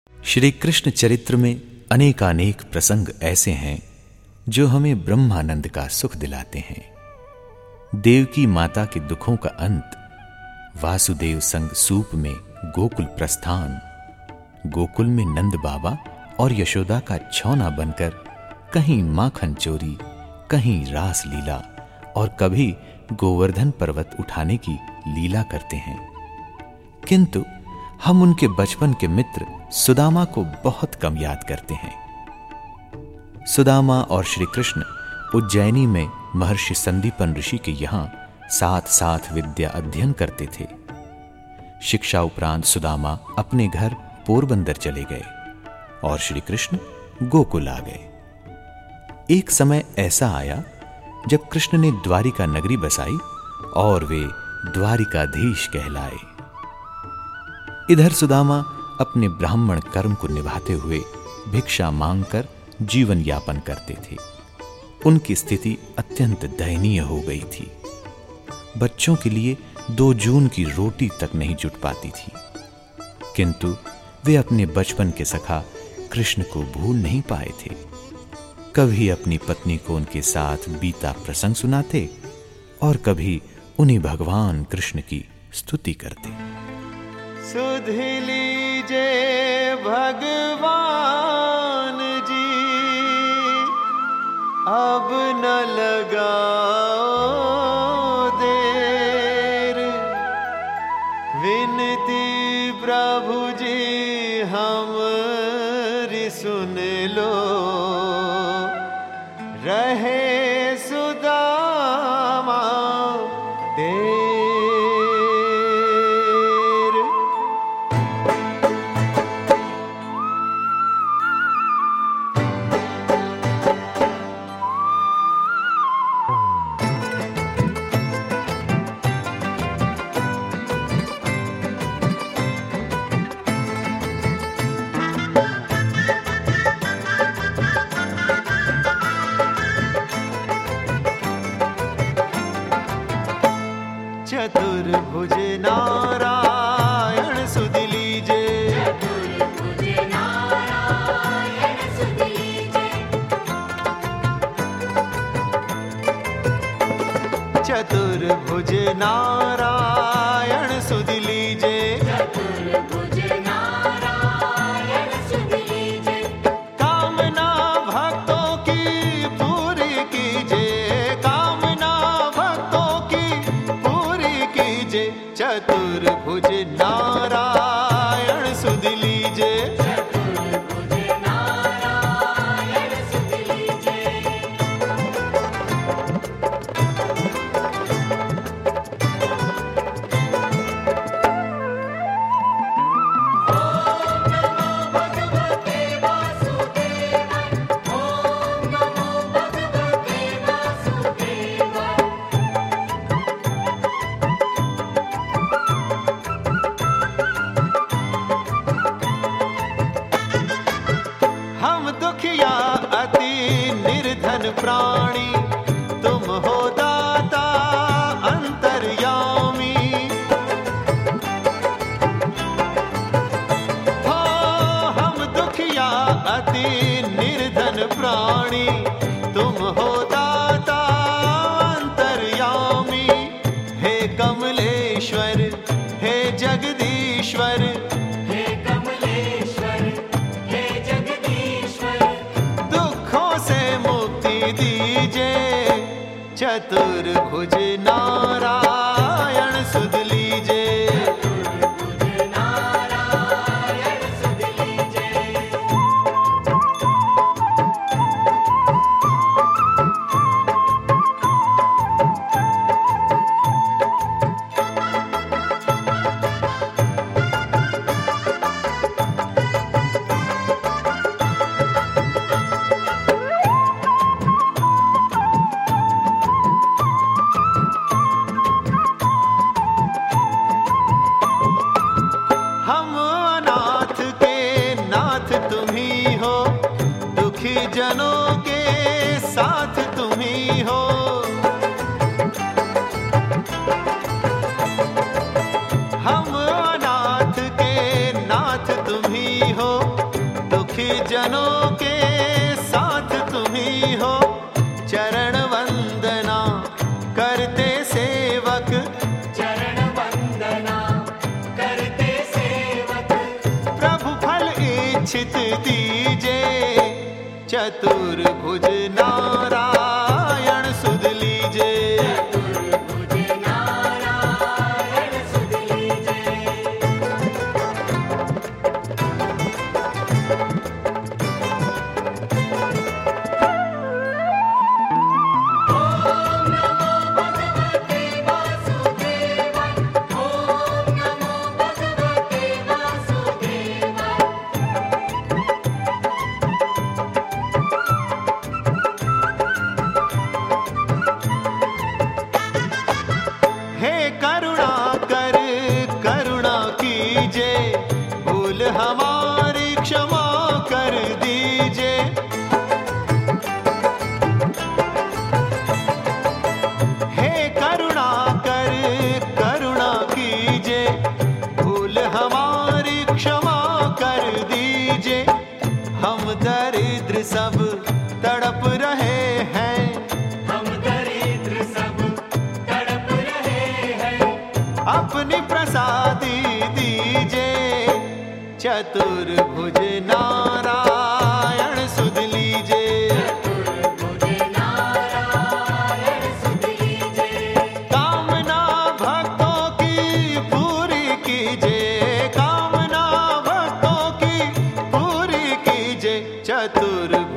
श्री कृष्ण चरित्र में अनेकानेक प्रसंग ऐसे हैं जो हमें ब्रह्मानंद का सुख दिलाते हैं। देवकी माता के दुखों का अंत, वासुदेव संग सूप में गोकुल प्रस्थान, गोकुल में नंद बाबा और यशोदा का छौना बनकर कहीं माखन चोरी, कहीं रास लीला और कभी गोवर्धन पर्वत उठाने की लीला करते हैं। किंतु हम उनके बचपन के मित्र सुदामा को बहुत कम याद करते हैं। सुदामा और श्री कृष्ण उज्जैनी में महर्षि संदीपन ऋषि के यहां साथ साथ विद्या अध्ययन करते थे। शिक्षा उपरांत सुदामा अपने घर पोरबंदर चले गए और श्री कृष्ण गोकुल आ गए। एक समय ऐसा आया जब कृष्ण ने द्वारिका नगरी बसाई और वे द्वारिकाधीश कहलाए। इधर सुदामा अपने ब्राह्मण कर्म को निभाते हुए भिक्षा मांगकर जीवन यापन करते थे। उनकी स्थिति अत्यंत दयनीय हो गई थी। बच्चों के लिए 2 जून की रोटी तक नहीं जुट पाती थी। किंतु वे अपने बचपन के सखा कृष्ण को भूल नहीं पाए थे। कभी अपनी पत्नी को उनके साथ बीता प्रसंग सुनाते और कभी उन्हीं भगवान कृष्ण की स्तुति करते। सुध लीजे भगवान जी, अब न लगाओ देर, विनती प्रभु जी हमारी सुन लो, रहे सुदामा देर। चतुर्भुज नारायण सुध लीजे, चतुर्भुज नारायण सुध लीजे, चतुर्भुज नारायण सुध लीजे, चतुर्भुज नारायण सुध लीजे। कामना भक्तों की पूरी कीजे, कामना भक्तों की चतुर्भुज नारायण सुध लीजे, चतुर्भुज नारायण सुध लीजे। ओम नमो भगवते वासुदेवाय, ओम नमो भगवते वासुदेवाय। हम दुखिया अति निर्धन प्राणी, तुम हो दाता अंतर्यामी। हो हम दुखिया अति निर्धन प्राणी, तुम हो दाता अंतर्यामी। हे कमलेश्वर, हे जगदीश्वर, चतुर्भुज नारायण सुध लीजे, चतुर्भुज नारायण सुध लीजे। जनों के साथ तुम ही हो। हम अनाथ के नाथ तुम ही हो। जनों के साथ तुम ही हो, चरण वंदना करते सेवक, चरण वंदना करते सेवक। प्रभु फल इच्छित दीजे, चतुर्भुज नारायण सुध लीजे। चतुर्भुज नारायण सुध लीजे। ओम नमो भगवते वासुदेवाय, ओम नमो भगवते वासुदेवाय। हे करुणा कर करुणा कीजे, भूल हमारी क्षमा कर दीजे। हे करुणा कर करुणा कीजे, भूल हमारी क्षमा कर दीजे। हम दरिद्र सब तड़प रहे हैं, हम दरिद्र सब तड़प रहे हैं। अपनी प्रसादी दीजे, चतुर्भुज नारायण सुध लीजे। चतुर्भुज नारायण सुध लीजे। कामना भक्तों की पूरी कीजे, कामना भक्तों की पूरी कीजे, चतुर्भुज